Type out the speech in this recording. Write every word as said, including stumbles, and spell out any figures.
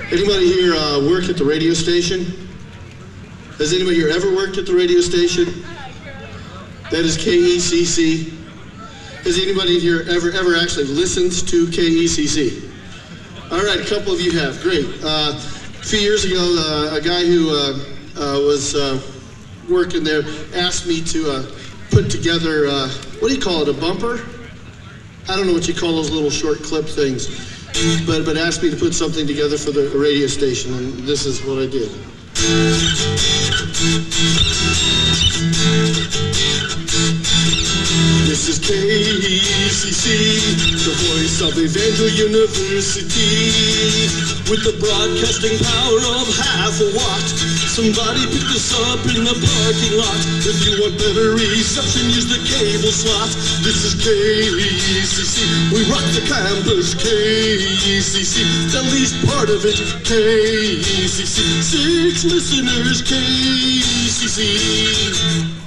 Anybody here uh, work at the radio station? Has anybody here ever worked at the radio station? That is K E C C. Has anybody here ever ever actually listened to K E C C? All right, a couple of you have. Great. Uh, a few years ago, uh, a guy who uh, uh, was uh, working there asked me to uh, put together, uh, what do you call it, a bumper? I don't know what you call those little short clip things, but, but asked me to put something together for the radio station, and this is what I did. This is K E C C, the voice of Evangel University, with the broadcasting power of half a watt. Somebody pick this up in the parking lot. If you want better reception, use the cable slot. This is K E C C, we rock the campus. K E C C, the least part of it. K E C C, six listeners. K E C C.